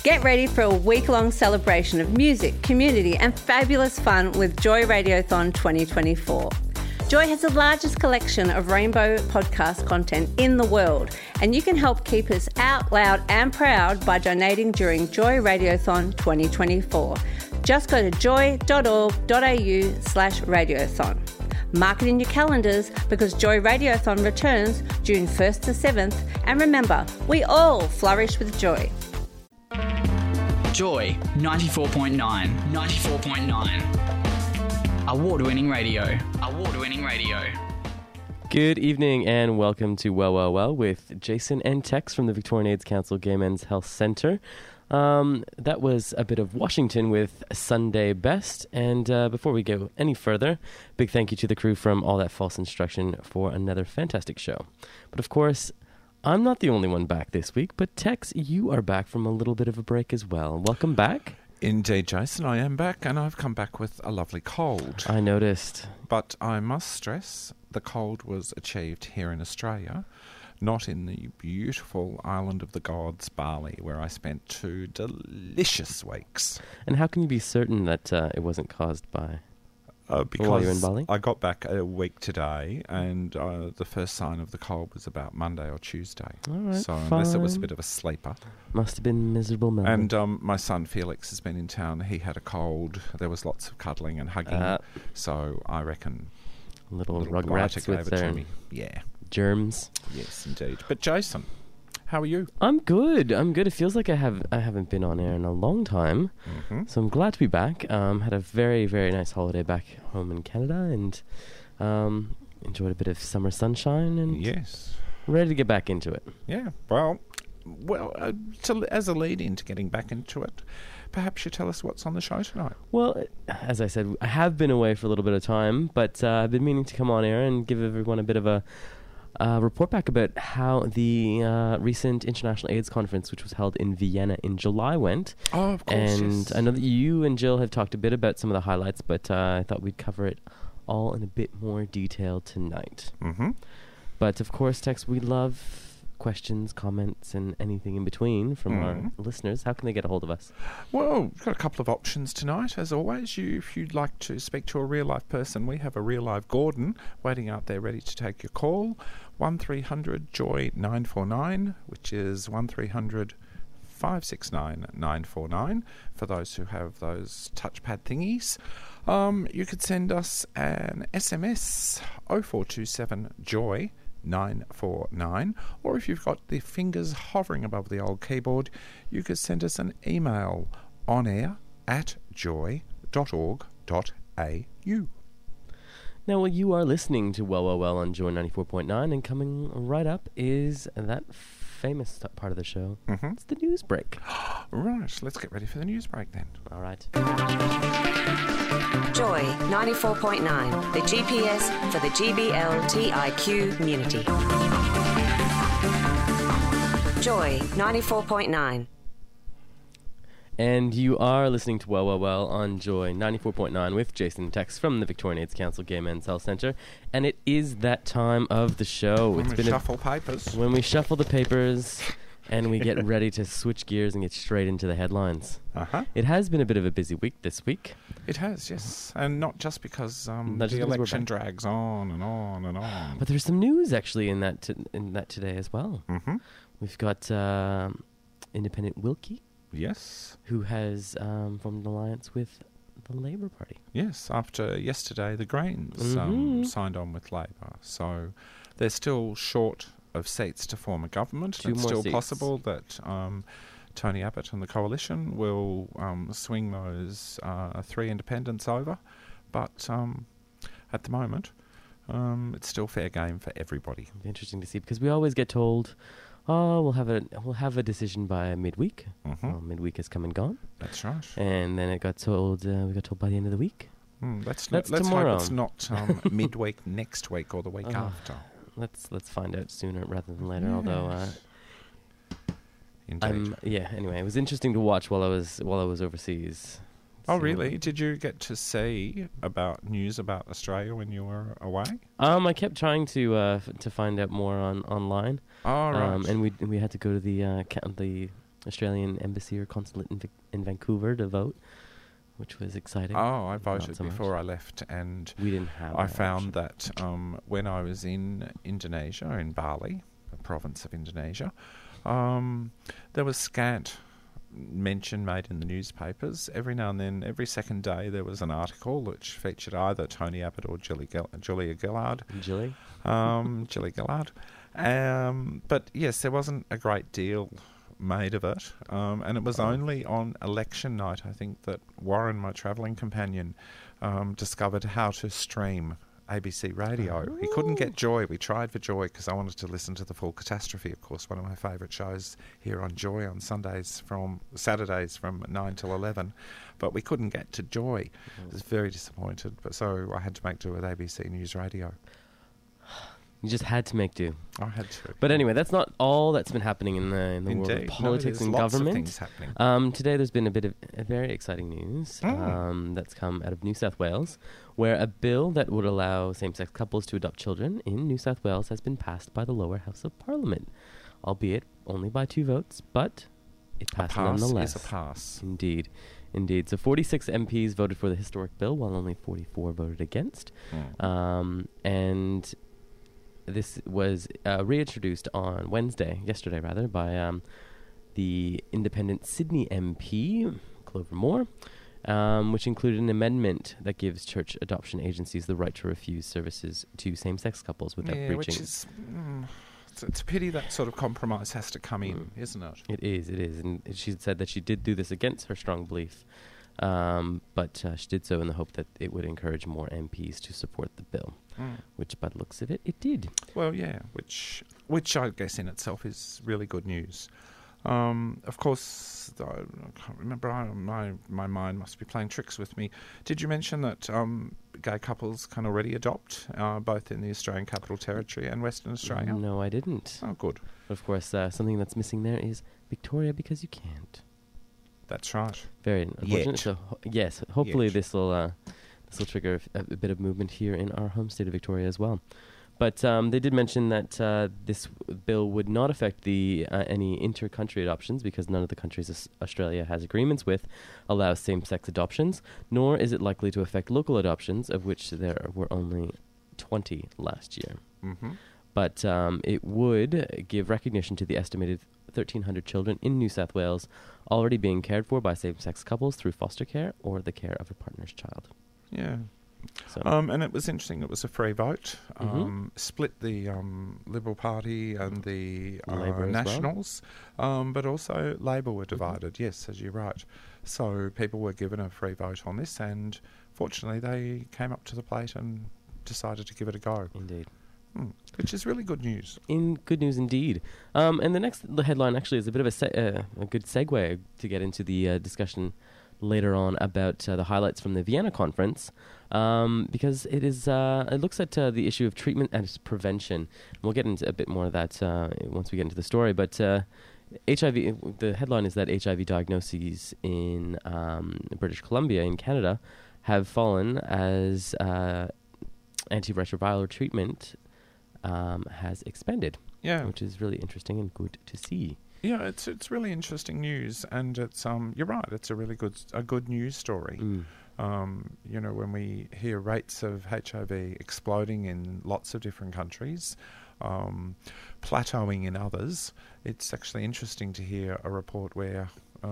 Get ready for a week-long celebration of music, community and fabulous fun with Joy Radiothon 2024. Joy has the largest collection of rainbow podcast content in the world, and you can help keep us out loud and proud by donating during Joy Radiothon 2024. Just go to joy.org.au/radiothon. Mark it in your calendars because Joy Radiothon returns June 1st to 7th, and remember, we all flourish with joy. Joy 94.9. 94.9. Award-winning radio. Award-winning radio. Good evening and welcome to Well with Jason and Tex from the Victorian AIDS Council Gay Men's Health Centre. That was a bit of Washington with Sunday Best. And before we go any further, big thank you to the crew from All That False Instruction for another fantastic show. But of course, I'm not the only one back this week, but Tex, you are back from a little bit of a break as well. Welcome back. Indeed, Jason, I am back, and I've come back with a lovely cold. I noticed. But I must stress, the cold was achieved here in Australia, not in the beautiful island of the gods, Bali, where I spent 2 delicious weeks. And how can you be certain that it wasn't caused by... Because while you're in Bali? I got back a week today, and the first sign of the cold was about Monday or Tuesday. All right, so unless it was a bit of a sleeper. Must have been miserable moment. And my son Felix has been in town. He had a cold. There was lots of cuddling and hugging. So I reckon little Brighter rugrats gave with it their to me. Yeah. germs. Yes, indeed. But Jason, how are you? I'm good. It feels like I haven't been on air in a long time. Mm-hmm. So I'm glad to be back. Had a very, very nice holiday back home in Canada and enjoyed a bit of summer sunshine and Yes. ready to get back into it. Yeah. Well, as a lead into getting back into it, perhaps you tell us what's on the show tonight. Well, as I said, I have been away for a little bit of time, but I've been meaning to come on air and give everyone a bit of a report back about how the recent International AIDS Conference, which was held in Vienna in July, went. Oh, of course, And yes. I know that you and Jill have talked a bit about some of the highlights, but I thought we'd cover it all in a bit more detail tonight. Mm-hmm. But of course, Tex, we love questions, comments, and anything in between from our listeners. How can they get a hold of us? Well, we've got a couple of options tonight. As always, if you'd like to speak to a real-life person, we have a real-life Gordon waiting out there ready to take your call. 1300-JOY-949, which is 1300-569-949 for those who have those touchpad thingies. You could send us an SMS, 0427-JOY 949, or if you've got the fingers hovering above the old keyboard, you could send us an email onair@joy.org.au. Now, well, you are listening to Well on Joy 94.9, and coming right up is that famous part of the show. Mm-hmm. It's the news break. Right, let's get ready for the news break then. All right. Joy 94.9, the GPS for the GBLTIQ community. Joy 94.9. And you are listening to Well on Joy 94.9 with Jason and Tex from the Victorian AIDS Council Gay Men's Health Centre. And it is that time of the show. When we shuffle papers. When we shuffle the papers and we get ready to switch gears and get straight into the headlines. Uh-huh. It has been a bit of a busy week this week. It has, yes. And not just because just the because we're election back. drags on and on and on. But there's some news actually in that today as well. Mm-hmm. We've got Independent Wilkie, Yes. who has formed an alliance with the Labour Party. Yes, after yesterday, the Greens signed on with Labor. So they're still short of seats to form a government. Two It's more still seats. possible that Tony Abbott and the coalition will swing those 3 independents over. But at the moment, it's still fair game for everybody. It'll be interesting to see because we always get told, "Oh, we'll have a decision by midweek." Mm-hmm. Well, midweek has come and gone, That's right. and then we got told by the end of the week. Let's tomorrow. hope it's not midweek next week or the week after. Let's find out sooner rather than later. Yes. Although Indeed. Anyway, it was interesting to watch while I was overseas. Oh, So- really? Did you get to see about news about Australia when you were away? I kept trying to find out more online. Oh, right. And we had to go to the Australian embassy or consulate in Vancouver to vote, which was exciting. Oh, I Not voted so much. before I left, and We didn't have I that found option. that when I was in Indonesia, in Bali, the province of Indonesia, there was scant mention made in the newspapers. Every now and then, every second day, there was an article which featured either Tony Abbott or Julia Gillard. Julie? Julia Gillard. But yes, there wasn't a great deal made of it. And it was only on election night, I think, that Warren, my travelling companion, discovered how to stream ABC Radio. He couldn't get Joy. We tried for Joy because I wanted to listen to The Full Catastrophe, of course, one of my favourite shows here on Joy on Saturdays from 9 till 11. But we couldn't get to Joy. I was very disappointed. But so I had to make do with ABC News Radio. You just had to make do. I had to. But anyway, that's not all that's been happening in the world of Indeed. politics no, and there's government. Lots of things happening. Today there's been a bit of very exciting news that's come out of New South Wales, where a bill that would allow same-sex couples to adopt children in New South Wales has been passed by the lower house of Parliament, albeit only by 2 votes, but it A passed pass nonetheless. is a pass. Indeed. So 46 MPs voted for the historic bill, while only 44 voted against. And this was reintroduced on yesterday, by the independent Sydney MP, Clover Moore, which included an amendment that gives church adoption agencies the right to refuse services to same-sex couples without breaching. Which is... it's a pity that sort of compromise has to come in, isn't it? It is. And she said that she did do this against her strong belief, but she did so in the hope that it would encourage more MPs to support the bill, which by the looks of it, it did. Well, yeah, which I guess in itself is really good news. Of course, I can't remember, my mind must be playing tricks with me. Did you mention that gay couples can already adopt, both in the Australian Capital Territory and Western Australia? No, I didn't. Oh, good. Of course, something that's missing there is Victoria, because you can't. That's right. Very unfortunate. Yet. So, yes, hopefully Yet. this will trigger a bit of movement here in our home state of Victoria as well. But they did mention that this bill would not affect any inter-country adoptions, because none of the countries Australia has agreements with allow same-sex adoptions, nor is it likely to affect local adoptions, of which there were only 20 last year. Mm-hmm. But it would give recognition to the estimated 1,300 children in New South Wales already being cared for by same-sex couples through foster care or the care of a partner's child. Yeah. So, And it was interesting. It was a free vote. Mm-hmm. Split the Liberal Party and the Labor as Nationals, but also Labor were divided. Yes, as you're right. So people were given a free vote on this, and fortunately they came up to the plate and decided to give it a go. Indeed. Which is really good news. Good news indeed. And the headline actually is a bit of a good segue to get into the discussion later on about the highlights from the Vienna conference, because it looks at the issue of treatment and prevention. And we'll get into a bit more of that once we get into the story. But HIV, the headline is that HIV diagnoses in British Columbia in Canada have fallen as antiretroviral treatment has expanded. Yeah. Which is really interesting and good to see. Yeah, it's really interesting news, and it's you're right. It's a really good news story. When we hear rates of HIV exploding in lots of different countries, plateauing in others, it's actually interesting to hear a report where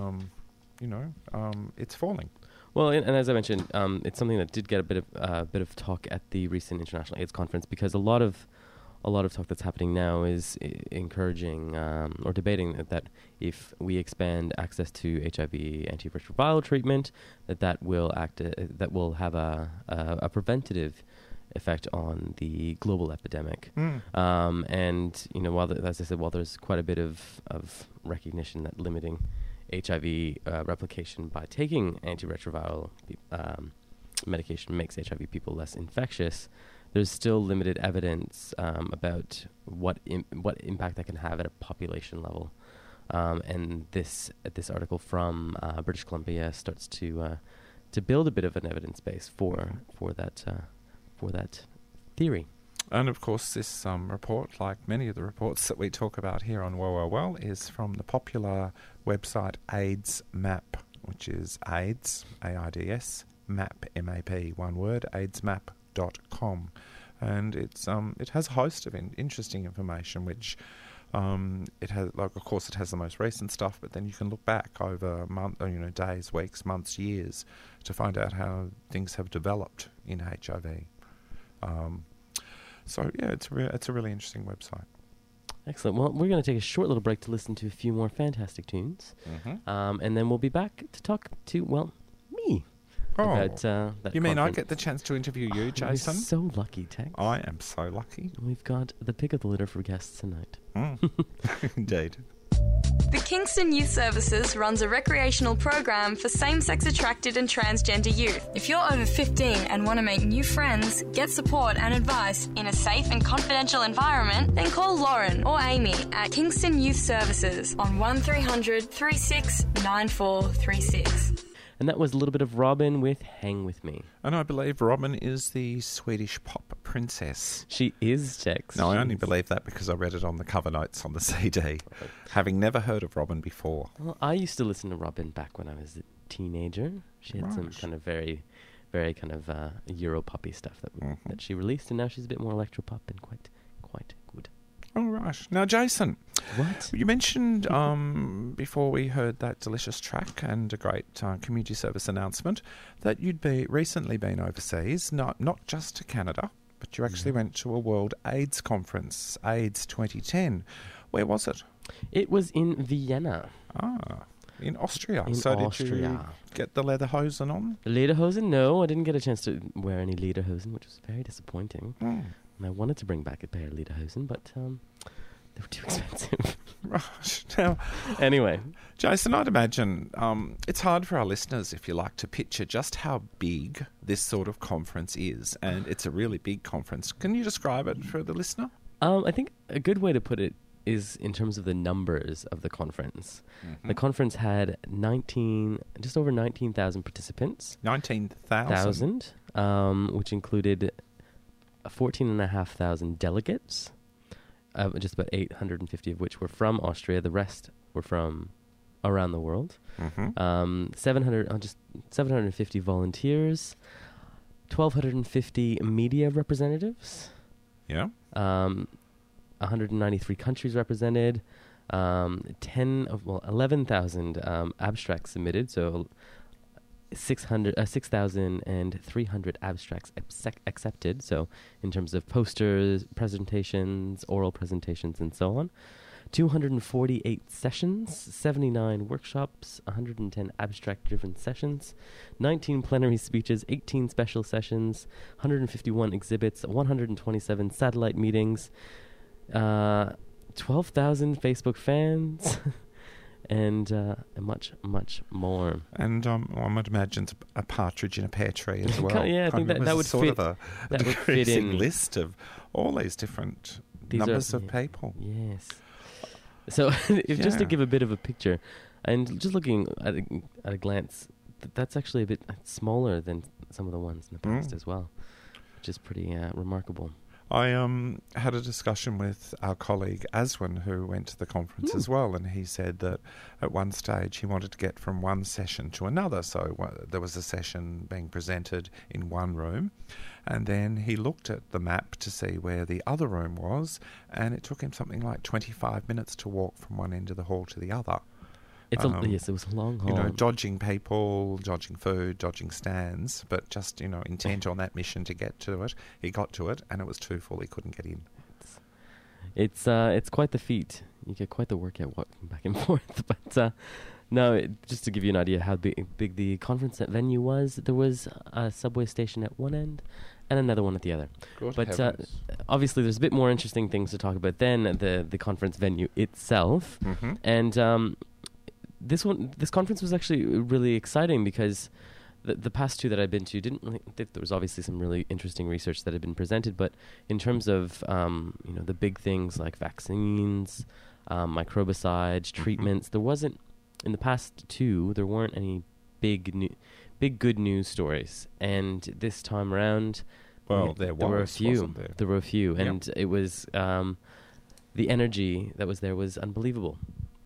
it's falling. Well, and as I mentioned, it's something that did get a bit of talk at the recent International AIDS Conference, because a lot of talk that's happening now is encouraging or debating that if we expand access to HIV antiretroviral treatment, that will have a preventative effect on the global epidemic. And as I said, while there's quite a bit of recognition that limiting HIV replication by taking antiretroviral medication makes HIV people less infectious, there's still limited evidence about what impact that can have at a population level. And this article from British Columbia starts to build a bit of an evidence base for that theory. And of course, this report, like many of the reports that we talk about here on Well, is from the popular website AIDS Map, which is AIDS, AIDS, map, M-A-P, one word, aidsmap.com. And it has a host of interesting information, which it has, like, of course, it has the most recent stuff, but then you can look back over days, weeks, months, years to find out how things have developed in HIV. So yeah, it's a really interesting website. Excellent. Well, we're going to take a short little break to listen to a few more fantastic tunes, and then we'll be back to talk to me. About, that you mean I conference. get the chance to interview you, Jason? You're so lucky, Tex. I am so lucky. We've got the pick of the litter for guests tonight. Indeed. The Kingston Youth Services runs a recreational program for same-sex attracted and transgender youth. If you're over 15 and want to make new friends, get support and advice in a safe and confidential environment, then call Lauren or Amy at Kingston Youth Services on 1300 36 9436. And that was a little bit of Robin with Hang With Me. And I believe Robin is the Swedish pop princess. She is, Tex. No, I only believe that because I read it on the cover notes on the CD, having never heard of Robin before. Well, I used to listen to Robin back when I was a teenager. She had some kind of very, very kind of Euro poppy stuff that she released, and now she's a bit more electro pop and quite good. All right. Now, Jason. What? You mentioned before we heard that delicious track and a great community service announcement that you'd recently been overseas, not just to Canada, but you actually went to a World AIDS Conference, AIDS 2010. Where was it? It was in Vienna. In Austria. In so Austria. Did you get the lederhosen on? Lederhosen? No, I didn't get a chance to wear any lederhosen, which was very disappointing. And I wanted to bring back a pair of lederhosen, but they were too expensive. Right. Now, anyway. Jason, I'd imagine it's hard for our listeners, if you like, to picture just how big this sort of conference is. And it's a really big conference. Can you describe it for the listener? I think a good way to put it is in terms of the numbers of the conference. The conference had just over 19,000 participants. 19,000? Which included 14,500 delegates, just about 850 of which were from Austria. The rest were from around the world. 750 volunteers, 1,250 media representatives. Yeah. 193 countries represented. 11,000 abstracts submitted. So 6,300 abstracts accepted. So in terms of posters, presentations, oral presentations, and so on. 248 sessions, 79 workshops, 110 abstract-driven sessions, 19 plenary speeches, 18 special sessions, 151 exhibits, 127 satellite meetings, 12,000 Facebook fans, and much, much more. And I would imagine a partridge in a pear tree as well. Yeah, I think that would sort fit. of That would fit in. list of all these different numbers of people. Yes. So, just to give a bit of a picture, and just looking at a glance, that's actually a bit smaller than some of the ones in the past as well, which is pretty remarkable. I had a discussion with our colleague Aswin, who went to the conference as well, and he said that at one stage he wanted to get from one session to another. So there was a session being presented in one room, and then he looked at the map to see where the other room was, and it took him something like 25 minutes to walk from one end of the hall to the other. Yes, it was a long haul. Dodging people, dodging food, dodging stands, but just, intent on that mission to get to it. He got to it, and it was too full. He couldn't get in. It's quite the feat. You get quite the workout walking back and forth. But just to give you an idea how big the conference venue was, there was a subway station at one end and another one at the other. But obviously, there's a bit more interesting things to talk about than the conference venue itself. And this conference was actually really exciting because the past two that I've been to there was obviously some really interesting research that had been presented, but in terms of the big things like vaccines, microbicides, treatments, there wasn't, in the past two, there weren't any big good news stories. And this time around, there were a few. There were a few, and it was the energy that was there was unbelievable.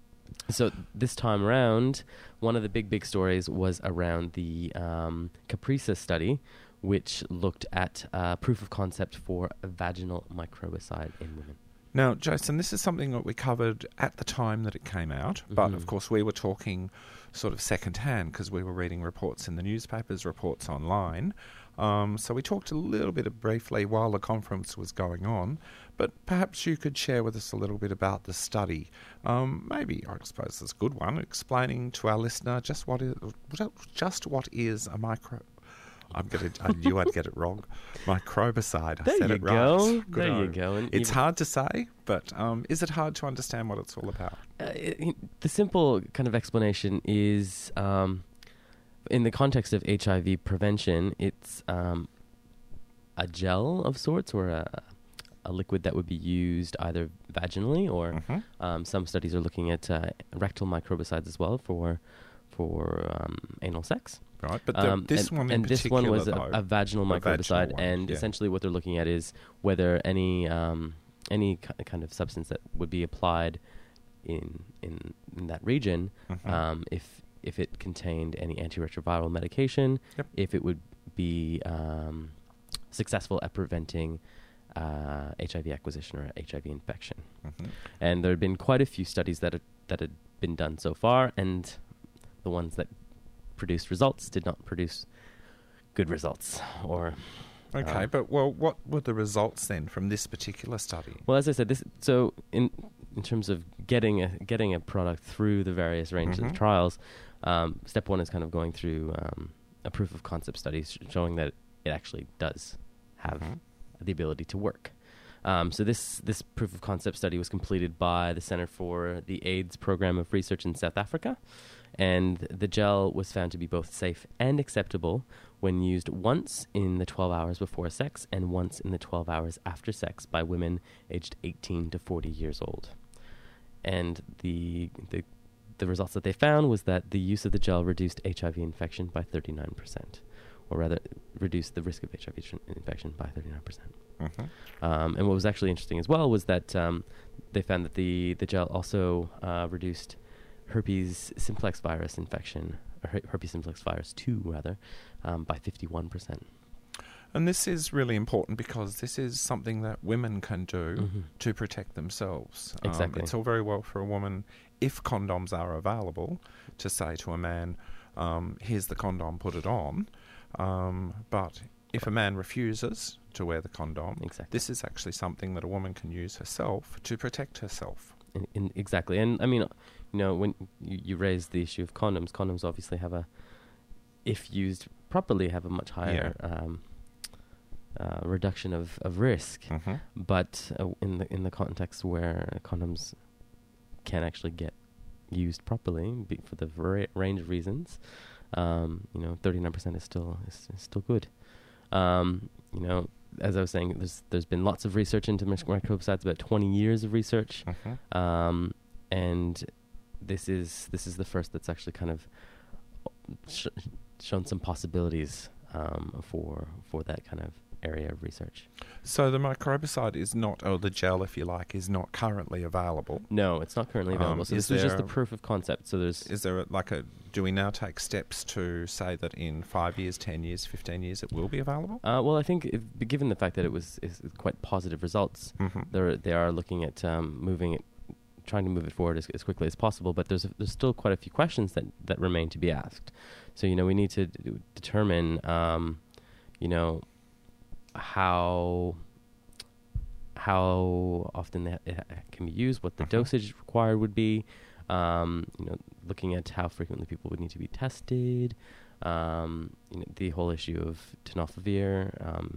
So this time around, one of the big stories was around the CAPRISA study, which looked at proof of concept for a vaginal microbicide in women. Now, Jason, this is something that we covered at the time that it came out, but of course we were talking sort of second-hand because we were reading reports in the newspapers, reports online. So we talked a little bit briefly while the conference was going on, but perhaps you could share with us a little bit about the study. Maybe, I suppose it's a good one, explaining to our listener just what is a micro... I knew I'd get it wrong. Microbicide. I said it right. There you go. And it's hard to say, but is it hard to understand what it's all about? The simple kind of explanation is, in the context of HIV prevention, it's a gel of sorts or a liquid that would be used either vaginally or some studies are looking at rectal microbicides as well for anal sex. Right, but this one in particular, this one was though, a vaginal microbicide, and essentially what they're looking at is whether any kind of substance that would be applied in that region, if it contained any antiretroviral medication, if it would be successful at preventing HIV acquisition or HIV infection. And there have been quite a few studies that had been done so far, and the ones that produced results did not produce good results. Okay, but what were the results then from this particular study? Well, as I said, so in terms of getting a product through the various ranges of trials, step one is kind of going through a proof of concept study showing that it actually does have the ability to work. So this proof of concept study was completed by the Centre for the AIDS Program of Research in South Africa, and the gel was found to be both safe and acceptable when used once in the 12 hours before sex and once in the 12 hours after sex by women aged 18 to 40 years old. And the results that they found was that the use of the gel reduced HIV infection by 39%, or rather reduced the risk of HIV infection by 39%. And what was actually interesting as well was that they found that the gel also reduced herpes simplex virus infection, or herpes simplex virus 2 rather, by 51%. And this is really important because this is something that women can do to protect themselves. Exactly. It's all very well for a woman, if condoms are available, to say to a man, here's the condom, put it on. But if a man refuses to wear the condom, this is actually something that a woman can use herself to protect herself. Exactly. And I mean, when you raise the issue of condoms obviously if used properly, have a much higher reduction of risk. But in the context where condoms can actually get used properly for the range of reasons, 39% is still good. As I was saying, there's been lots of research into microbicides, about 20 years of research, and this is the first that's actually kind of shown some possibilities for that kind of area of research. So the microbicide is not, or the gel, if you like, is not currently available? No, it's not currently available. So this is just the proof of concept. So is there do we now take steps to say that in 5 years, 10 years, 15 years it will be available? Well, I think given the fact that is quite positive results, they are looking at trying to move it forward as quickly as possible, but there's still quite a few questions that remain to be asked. So, we need to determine, how often it can be used, what the dosage required would be, looking at how frequently people would need to be tested, the whole issue of tenofovir.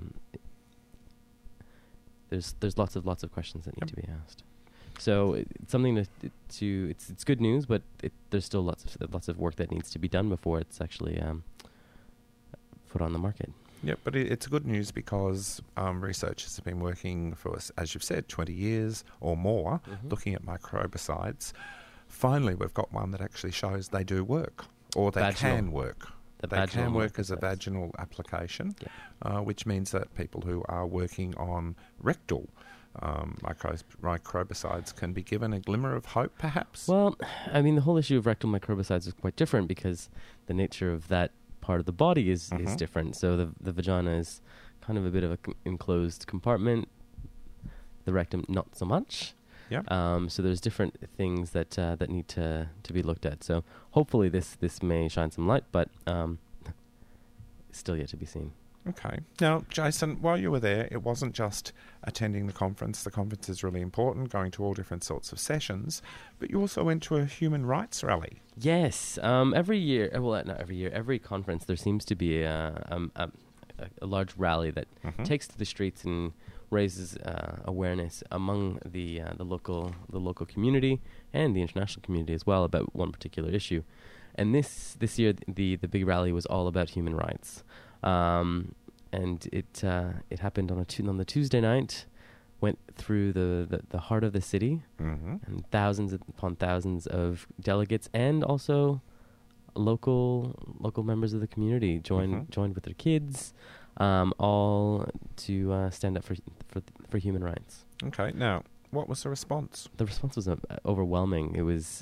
There's lots of questions that need to be asked. So it's something it's good news, but there's still lots of work that needs to be done before it's actually put on the market. Yeah, but it's good news because researchers have been working for us, as you've said, 20 years or more, looking at microbicides. Finally, we've got one that actually shows they do work, or they can work. They can work as a vaginal application, which means that people who are working on rectal microbicides can be given a glimmer of hope, perhaps? Well, I mean, the whole issue of rectal microbicides is quite different because the nature of that part of the body is different. So the vagina is kind of a bit of an enclosed compartment. The rectum, not so much. Yeah. So there's different things that that need to be looked at. So hopefully this may shine some light, but still yet to be seen. Okay. Now, Jason, while you were there, it wasn't just attending the conference. The conference is really important, going to all different sorts of sessions, but you also went to a human rights rally. Yes. Every year, well, not every year, every conference, there seems to be a large rally that takes to the streets and raises awareness among the local community and the international community as well about one particular issue. And this year, the big rally was all about human rights. And it happened on the Tuesday night, went through the heart of the city, and thousands upon thousands of delegates and also local members of the community joined with their kids, all to stand up for human rights. Okay. Now, what was the response? The response was overwhelming. It was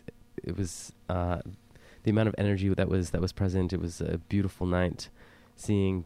the amount of energy that was present. It was a beautiful night. Seeing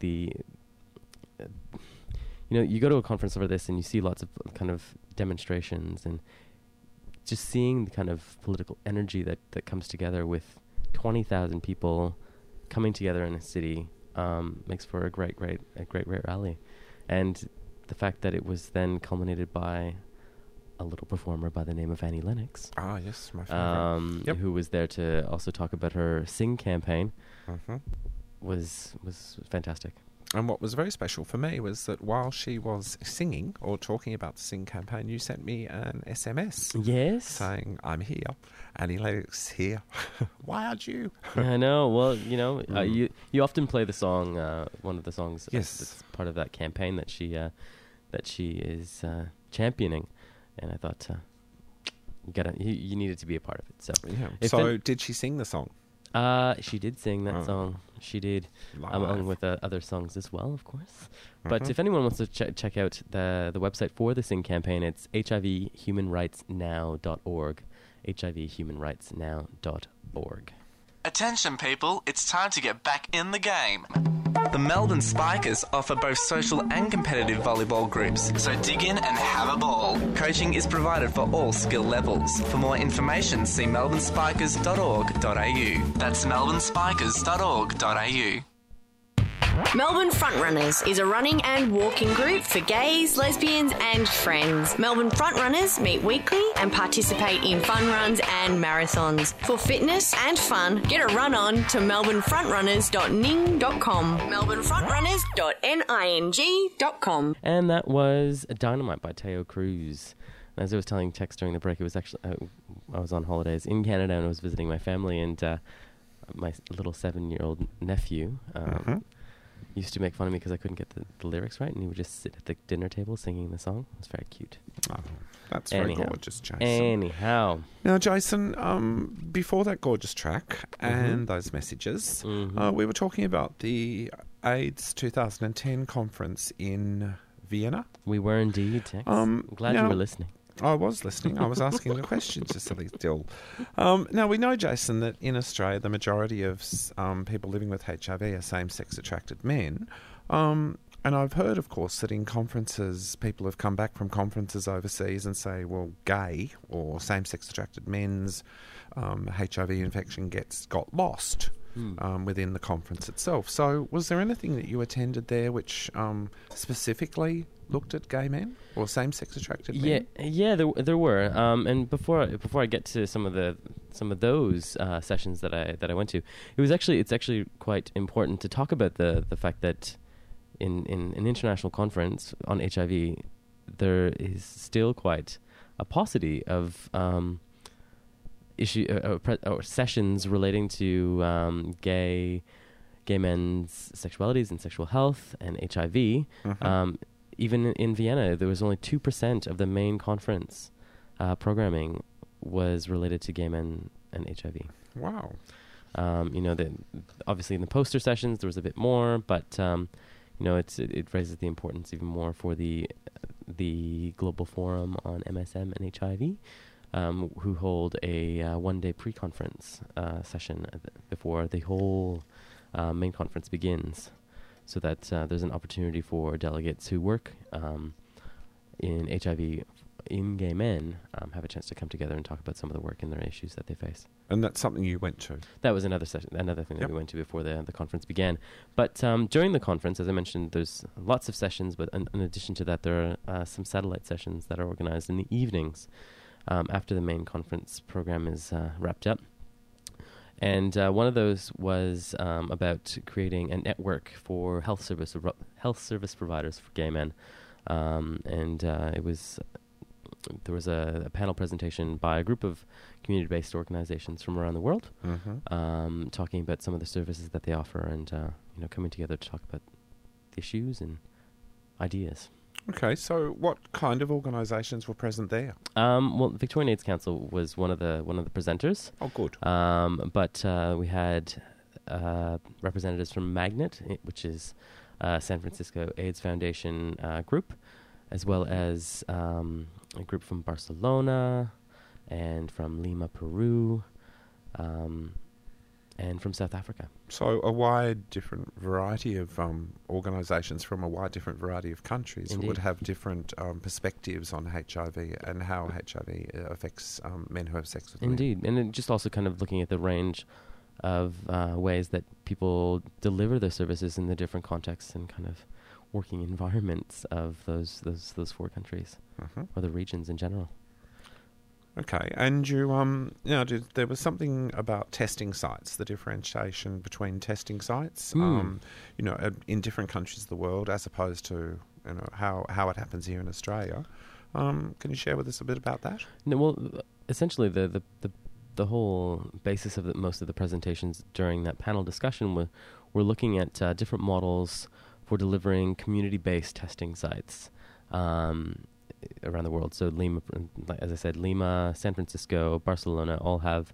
you go to a conference over this and you see lots of kind of demonstrations, and just seeing the kind of political energy that comes together with 20,000 people coming together in a city makes for a great rally. And the fact that it was then culminated by a little performer by the name of Annie Lennox. Ah, yes, my favorite. Who was there to also talk about her Sing campaign. Was fantastic. And what was very special for me was that while she was singing or talking about the Sing campaign, you sent me an SMS. Yes. Saying, I'm here. Annie Lennox here. Why aren't you? I know. Well, you often play the song, one of the songs that's part of that campaign that she is championing. And I thought you needed to be a part of it. So, so did she sing the song? She did sing that song. She did, along with other songs as well, of course. But if anyone wants to check out the website for the Sing campaign, it's hivhumanrightsnow.org. hivhumanrightsnow.org. Attention people, it's time to get back in the game. The Melbourne Spikers offer both social and competitive volleyball groups, so dig in and have a ball. Coaching is provided for all skill levels. For more information, see melbournespikers.org.au. That's melbournespikers.org.au. Melbourne Frontrunners is a running and walking group for gays, lesbians and friends. Melbourne Frontrunners meet weekly and participate in fun runs and marathons. For fitness and fun, get a run on to melbournefrontrunners.ning.com. melbournefrontrunners.ning.com. And that was Dynamite by Teo Cruz. As I was telling Tex during the break, it was actually I was on holidays in Canada and I was visiting my family, and my little 7-year-old nephew used to make fun of me because I couldn't get the lyrics right, and he would just sit at the dinner table singing the song. It was very cute. Oh, that's very gorgeous, Jason. Anyhow. Now, Jason, before that gorgeous track and those messages, we were talking about the AIDS 2010 conference in Vienna. We were indeed, Tex. I'm glad you were listening. I was listening. I was asking the questions, just still. Now, we know, Jason, that in Australia, the majority of people living with HIV are same-sex attracted men. And I've heard, of course, that in conferences, people have come back from conferences overseas and say, well, gay or same-sex attracted men's HIV infection got lost within the conference itself. So was there anything that you attended there which specifically looked at gay men or same-sex attracted men? Yeah, there were. And before I get to some of those sessions that I went to, it's actually quite important to talk about the fact that in an international conference on HIV, there is still quite a paucity of sessions relating to gay men's sexualities and sexual health and HIV. Even in Vienna, there was only 2% of the main conference programming was related to gay men and HIV. Wow. Obviously in the poster sessions there was a bit more, but it raises the importance even more for the Global Forum on MSM and HIV, who hold a one-day pre-conference session before the whole main conference begins, so that there's an opportunity for delegates who work in HIV in gay men have a chance to come together and talk about some of the work and their issues that they face. And that's something you went to? That was another thing that we went to before the conference began. But during the conference, as I mentioned, there's lots of sessions, but in addition to that, there are some satellite sessions that are organized in the evenings after the main conference program is wrapped up. And one of those was about creating a network for health service providers for gay men. There was a panel presentation by a group of community-based organizations from around the world, talking about some of the services that they offer and coming together to talk about the issues and ideas. Okay, so what kind of organisations were present there? Well, the Victorian AIDS Council was one of the presenters. Oh, good. But we had representatives from Magnet, which is San Francisco AIDS Foundation group, as well as a group from Barcelona and from Lima, Peru, and from South Africa. So a wide different variety of organisations from a wide different variety of countries. Indeed. Would have different perspectives on HIV and how HIV affects men who have sex with Indeed. And then just also kind of looking at the range of ways that people deliver their services in the different contexts and kind of working environments of those 4 countries or the regions in general. Okay, and you there was something about testing sites, the differentiation between testing sites, in different countries of the world, as opposed to how it happens here in Australia. Can you share with us a bit about that? No, well, essentially the whole basis of most of the presentations during that panel discussion were looking at different models for delivering community-based testing sites around the world. So Lima, as I said, Lima, San Francisco, Barcelona all have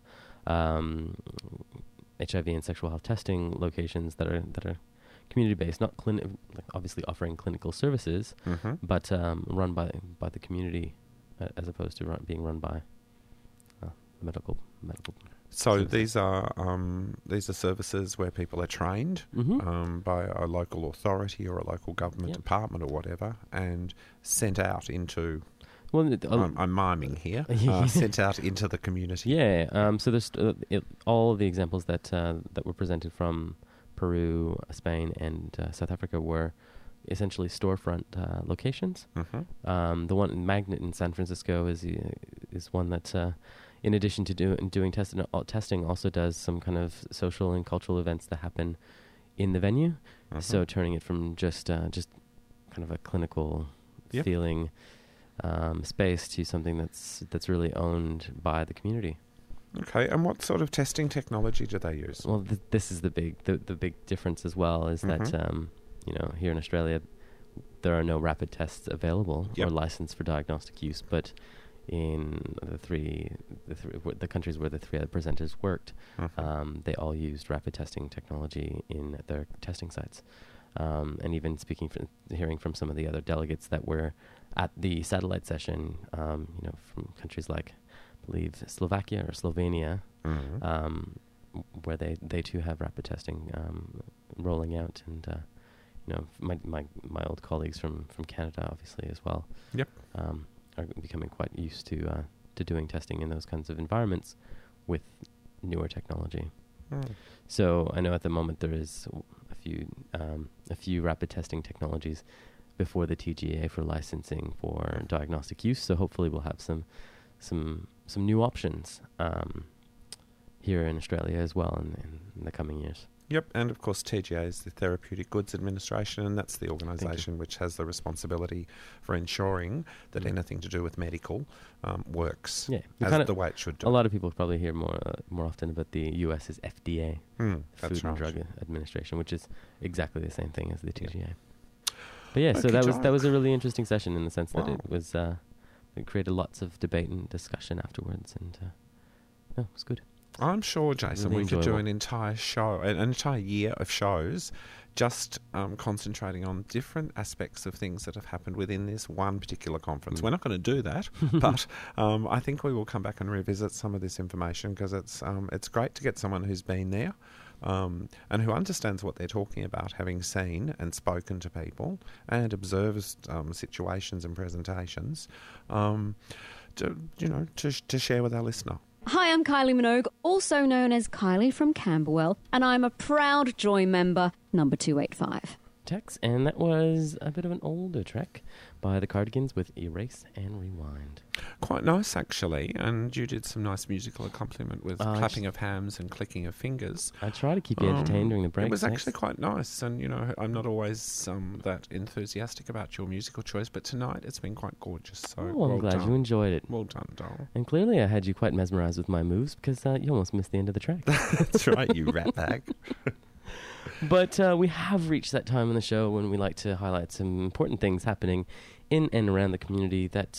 HIV and sexual health testing locations that are community-based, not obviously offering clinical services, but run by the community as opposed to being run by medical. So these are services where people are trained by a local authority or a local government department or whatever, and sent out into. Well, I'm miming here. Sent out into the community. Yeah. So there's all of the examples that were presented from Peru, Spain, and South Africa were essentially storefront locations. The one Magnet in San Francisco is one that. In addition to doing testing, also does some kind of social and cultural events that happen in the venue. So turning it from just kind of a clinical feeling space to something that's really owned by the community. Okay, and what sort of testing technology do they use? Well, this is the big difference as well, is that here in Australia there are no rapid tests available or licensed for diagnostic use, but in the countries where the 3 other presenters worked, they all used rapid testing technology in their testing sites. And even hearing from some of the other delegates that were at the satellite session, from countries like, I believe, Slovakia or Slovenia, where they too have rapid testing rolling out, and my old colleagues from Canada, obviously, as well. Yep. Are becoming quite used to doing testing in those kinds of environments with newer technology. So I know at the moment there is a few rapid testing technologies before the TGA for licensing for diagnostic use. So hopefully we'll have some new options here in Australia as well in the coming years. Yep, and of course TGA is the Therapeutic Goods Administration, and that's the organisation which has the responsibility for ensuring that anything to do with medical works the way it should do. A lot of people probably hear more often about the US's FDA, Food and Drug Administration, which is exactly the same thing as the TGA. But so that was a really interesting session in the sense that it created lots of debate and discussion afterwards, and it was good. I'm sure, Jason, we could do an entire show, an entire year of shows just concentrating on different aspects of things that have happened within this one particular conference. We're not going to do that, but I think we will come back and revisit some of this information because it's great to get someone who's been there and who understands what they're talking about, having seen and spoken to people and observed situations and presentations, to share with our listener. Hi, I'm Kylie Minogue, also known as Kylie from Camberwell, and I'm a proud Joy member, number 285. Tex, and that was a bit of an older track by the Cardigans with Erase and Rewind. Quite nice, actually, and you did some nice musical accompaniment with clapping of hands and clicking of fingers. I try to keep you entertained during the break. It was actually quite nice, and, I'm not always that enthusiastic about your musical choice, but tonight it's been quite gorgeous, so I'm glad you enjoyed it. Well done, doll. And clearly I had you quite mesmerised with my moves because you almost missed the end of the track. That's right, you rat bag. But we have reached that time in the show when we like to highlight some important things happening in and around the community that,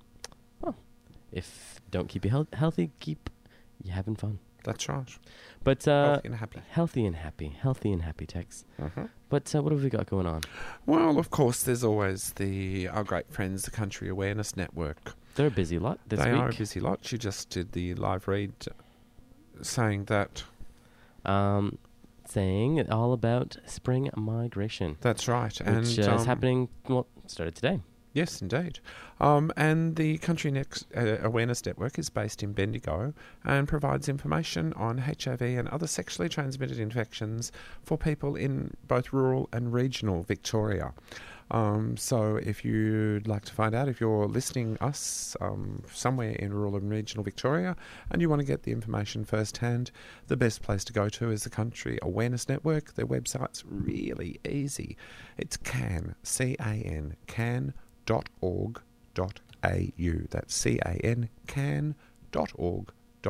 if don't keep you healthy, keep you having fun. That's right. But healthy and happy. Healthy and happy, Tex. Uh-huh. But what have we got going on? Well, of course, there's always our great friends, the Country Awareness Network. They're a busy lot this week. They are a busy lot. She just did the live read saying that... saying all about spring migration. That's right. Which is happening, started today. Yes, indeed. And the Country Awareness Network is based in Bendigo and provides information on HIV and other sexually transmitted infections for people in both rural and regional Victoria. So if you'd like to find out, if you're listening us somewhere in rural and regional Victoria and you want to get the information firsthand, the best place to go to is the Country Awareness Network. Their website's really easy. It's can.org.au. That's can.org.au.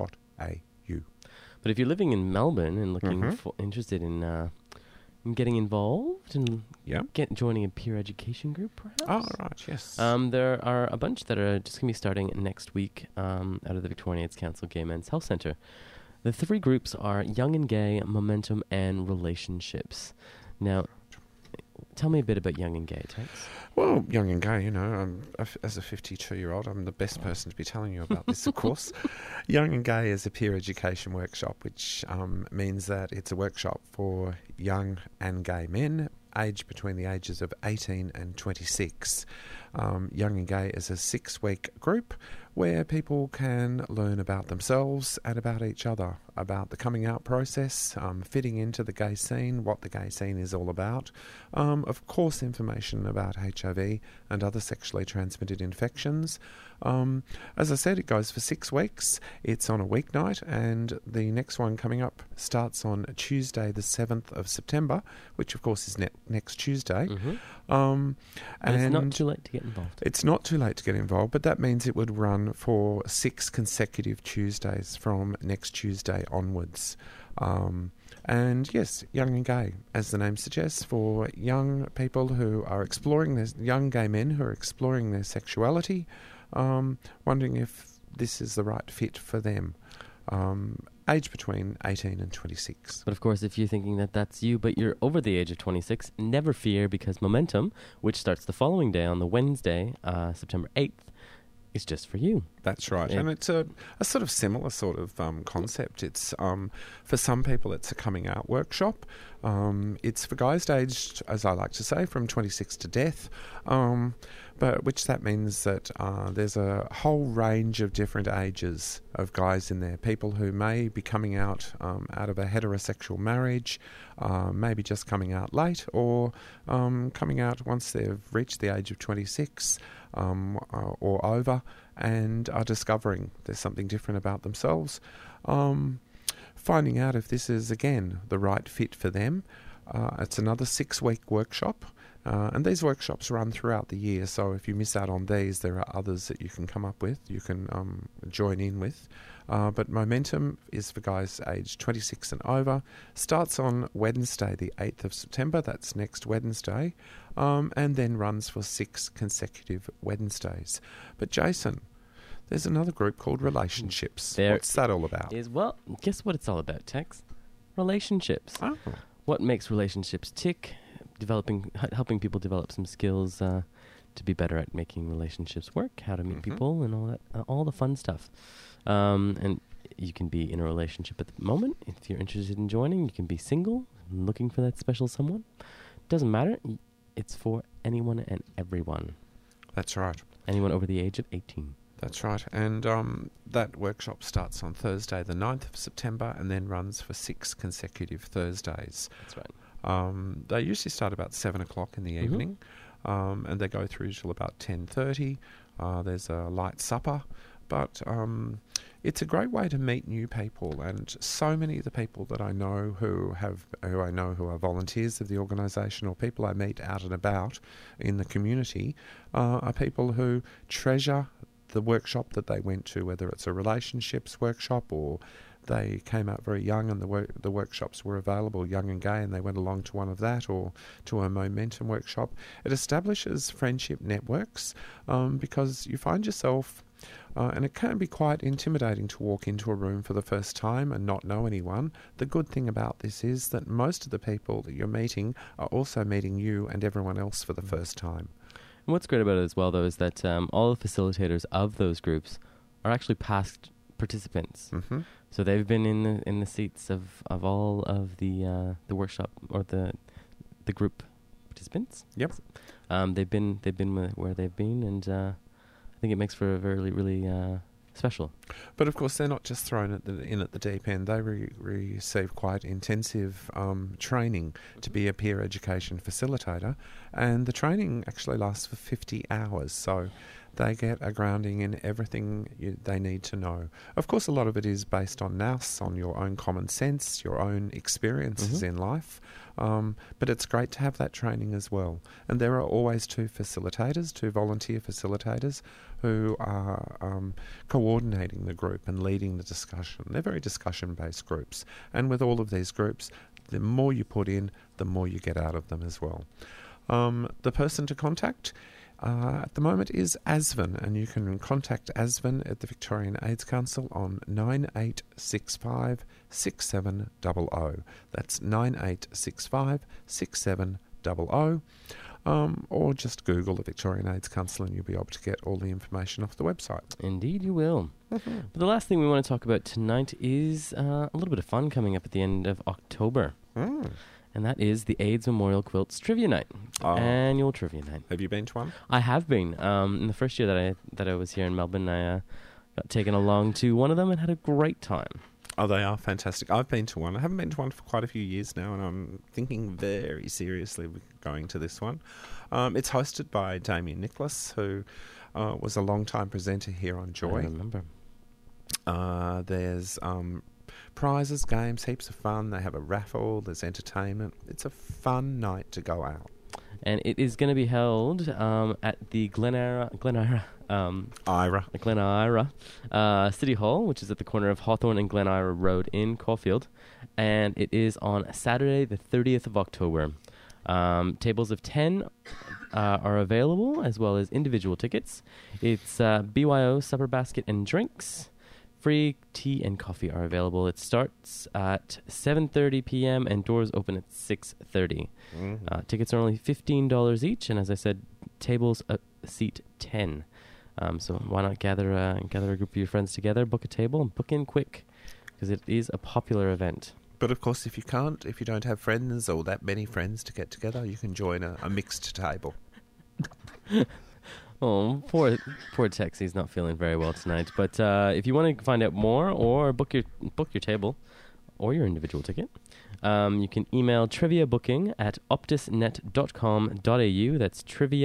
But if you're living in Melbourne and looking interested in getting involved and joining a peer education group, perhaps? Oh, right, yes. There are a bunch that are just going to be starting next week out of the Victorian AIDS Council Gay Men's Health Centre. The three groups are Young and Gay, Momentum, and Relationships. Now, tell me a bit about Young and Gay, Tex. Well, Young and Gay, as a 52-year-old, I'm the best person to be telling you about this, of course. Young and Gay is a peer education workshop, which means that it's a workshop for young and gay men aged between the ages of 18 and 26. Young and Gay is a 6-week group where people can learn about themselves and about each other, about the coming out process, fitting into the gay scene, what the gay scene is all about. Of course, information about HIV and other sexually transmitted infections. As I said, it goes for 6 weeks. It's on a weeknight, and the next one coming up starts on Tuesday, the 7th of September, which of course is next Tuesday. And it's not too late to get involved. It's not too late to get involved, but that means it would run for 6 consecutive Tuesdays from next Tuesday onwards. And yes, Young and Gay, as the name suggests, for young people who are exploring young gay men who are exploring their sexuality, wondering if this is the right fit for them. Age between 18 and 26. But of course, if you're thinking that that's you, but you're over the age of 26, never fear, because Momentum, which starts the following day on the Wednesday, September 8th, is just for you. That's right. Yeah. And it's a sort of similar sort of concept. It's for some people, it's a coming out workshop. It's for guys aged, as I like to say, from 26 to death. But which that means that there's a whole range of different ages of guys in there. People who may be coming out of a heterosexual marriage, maybe just coming out late, or coming out once they've reached the age of 26 or over, and are discovering there's something different about themselves. Finding out if this is, again, the right fit for them. It's another 6-week workshop. And these workshops run throughout the year, so if you miss out on these, there are others that you can come up with, you can join in with. But Momentum is for guys aged 26 and over, starts on Wednesday the 8th of September, that's next Wednesday, and then runs for 6 consecutive Wednesdays. But Jason, there's another group called Relationships. What's that all about? Well, guess what it's all about, Tex? Relationships. Oh. what makes relationships tick, helping people develop some skills to be better at making relationships work, how to meet people, and all that, all the fun stuff. And you can be in a relationship at the moment if you're interested in joining. You can be single, looking for that special someone. Doesn't matter. It's for anyone and everyone. That's right. Anyone over the age of 18. That's right. And that workshop starts on Thursday the 9th of September and then runs for 6 consecutive Thursdays. That's right. They usually start about 7 o'clock in the evening, and they go through till about 10:30. There's a light supper. But it's a great way to meet new people, and so many of the people that I know who are volunteers of the organisation or people I meet out and about in the community are people who treasure the workshop that they went to, whether it's a relationships workshop or they came out very young and the workshops were available, young and gay, and they went along to one of that or to a momentum workshop. It establishes friendship networks because you find yourself, and it can be quite intimidating to walk into a room for the first time and not know anyone. The good thing about this is that most of the people that you're meeting are also meeting you and everyone else for the first time. And what's great about it as well, though, is that all the facilitators of those groups are actually past participants. Mm-hmm. So they've been in the seats of all of the workshop or the group participants. Yep. They've been where they've been, and I think it makes for a very really special. But of course, they're not just thrown at the deep end. They receive quite intensive training to be a peer education facilitator, and the training actually lasts for 50 hours. So they get a grounding in everything they need to know. Of course, a lot of it is based on nous, on your own common sense, your own experiences in life. But it's great to have that training as well. And there are always two volunteer facilitators who are coordinating the group and leading the discussion. They're very discussion-based groups. And with all of these groups, the more you put in, the more you get out of them as well. The person to contact at the moment is ASVN, and you can contact ASVN at the Victorian AIDS Council on 9865 6700. That's 9865 6700. Or just Google the Victorian AIDS Council and you'll be able to get all the information off the website. Indeed you will. But the last thing we want to talk about tonight is a little bit of fun coming up at the end of October. And that is the AIDS Memorial Quilts Trivia Night. Annual Trivia Night. Have you been to one? I have been. In the first year that I was here in Melbourne, I got taken along to one of them and had a great time. Oh, they are fantastic. I've been to one. I haven't been to one for quite a few years now, and I'm thinking very seriously of going to this one. It's hosted by Damien Nicholas, who was a long-time presenter here on Joy. I remember. There's prizes, games, heaps of fun. They have a raffle. There's entertainment. It's a fun night to go out. And it is going to be held at the Glen Ira City Hall, which is at the corner of Hawthorne and Glen Ira Road in Caulfield. And it is on Saturday, the 30th of October. Tables of 10 are available, as well as individual tickets. It's BYO, supper basket, and drinks. Free tea and coffee are available. It starts at 7:30 p.m. and doors open at 6:30. Tickets are only $15 each, and as I said, tables seat 10. So why not gather a group of your friends together, book a table, and book in quick, because it is a popular event. But of course, if you don't have friends or that many friends to get together, you can join a mixed table. Oh, poor Tex. He's not feeling very well tonight. But if you want to find out more or book your table or your individual ticket, you can email triviabooking@optusnet.com.au. That's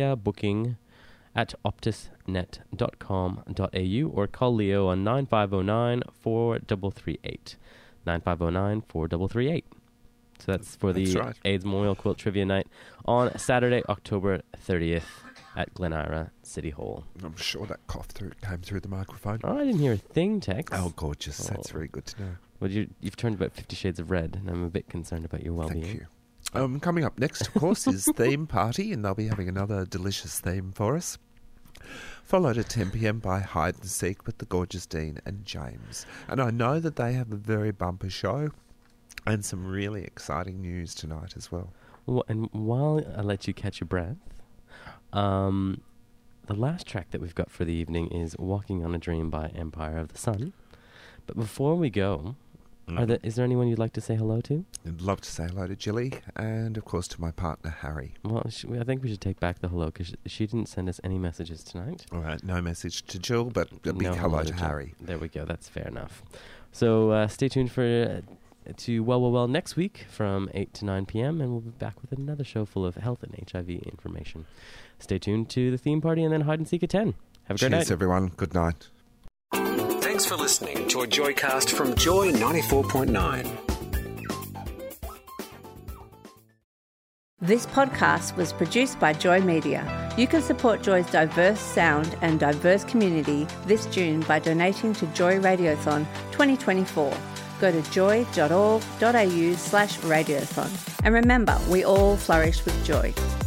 triviabooking@optusnet.com.au, or call Leo on 9509-4338. 9509-4338. So that's for the right. AIDS Memorial Quilt Trivia Night on Saturday, October 30th. At Glen Ira City Hall. I'm sure that cough came through the microphone. Oh, I didn't hear a thing, Tex. Oh, gorgeous. That's very good to know. Well, you've turned about 50 Shades of Red, and I'm a bit concerned about your well-being. Thank you. Coming up next, of course, is Theme Party, and they'll be having another delicious theme for us. Followed at 10 p.m. by Hide and Seek with the gorgeous Dean and James. And I know that they have a very bumper show. And some really exciting news tonight as well. And while I let you catch your breath, the last track that we've got for the evening is Walking on a Dream by Empire of the Sun. But before we go, is there anyone you'd like to say hello to? I'd love to say hello to Jilly and, of course, to my partner, Harry. Well, I think we should take back the hello because she didn't send us any messages tonight. All right, no message to Jill, but a big hello to Harry. There we go. That's fair enough. So stay tuned to Well next week from 8 to 9 p.m. and we'll be back with another show full of health and HIV information. Stay tuned to the theme party and then hide and seek at 10. Have a great night. Cheers, everyone. Good night. Thanks for listening to a Joycast from Joy 94.9. This podcast was produced by Joy Media. You can support Joy's diverse sound and diverse community this June by donating to Joy Radiothon 2024. Go to joy.org.au/radiothon. And remember, we all flourish with joy.